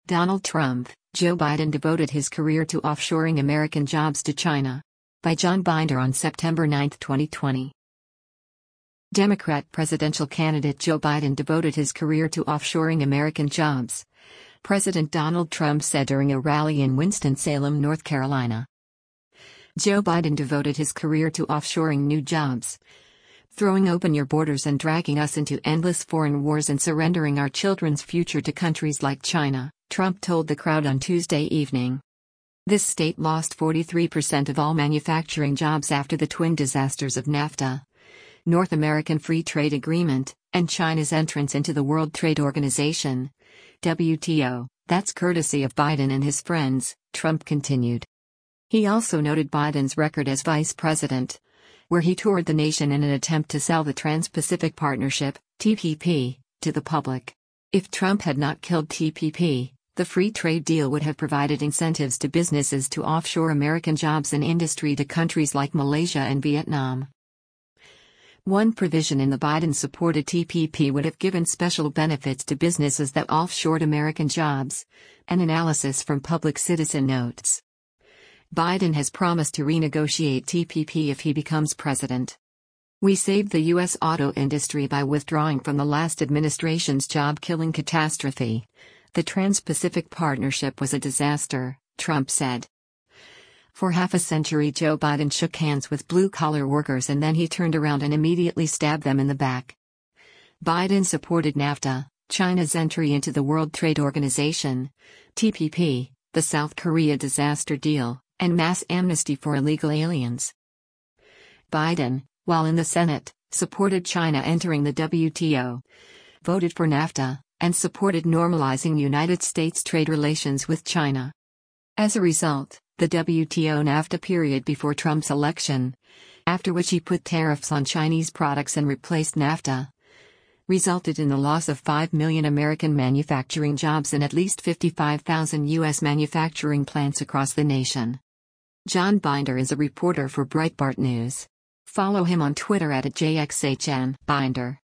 Donald Trump, Joe Biden devoted his career to offshoring American jobs to China. By John Binder on September 9, 2020. Democrat presidential candidate Joe Biden devoted his career to offshoring American jobs, President Donald Trump said during a rally in Winston-Salem, North Carolina. Joe Biden devoted his career to offshoring new jobs, throwing open your borders and dragging us into endless foreign wars and surrendering our children's future to countries like China, Trump told the crowd on Tuesday evening. This state lost 43% of all manufacturing jobs after the twin disasters of NAFTA, North American Free Trade Agreement, and China's entrance into the World Trade Organization, WTO. That's courtesy of Biden and his friends, Trump continued. He also noted Biden's record as vice president, where he toured the nation in an attempt to sell the Trans-Pacific Partnership, TPP, to the public. If Trump had not killed TPP, the free trade deal would have provided incentives to businesses to offshore American jobs and industry to countries like Malaysia and Vietnam. One provision in the Biden-supported TPP would have given special benefits to businesses that offshored American jobs, an analysis from Public Citizen notes. Biden has promised to renegotiate TPP if he becomes president. We saved the U.S. auto industry by withdrawing from the last administration's job-killing catastrophe. The Trans-Pacific Partnership was a disaster, Trump said. For half a century Joe Biden shook hands with blue-collar workers and then he turned around and immediately stabbed them in the back. Biden supported NAFTA, China's entry into the World Trade Organization, TPP, the South Korea disaster deal, and mass amnesty for illegal aliens. Biden, while in the Senate, supported China entering the WTO, voted for NAFTA, and supported normalizing United States trade relations with China. As a result, the WTO-NAFTA period before Trump's election, after which he put tariffs on Chinese products and replaced NAFTA, resulted in the loss of 5 million American manufacturing jobs and at least 55,000 U.S. manufacturing plants across the nation. John Binder is a reporter for Breitbart News. Follow him on Twitter @JXHN Binder.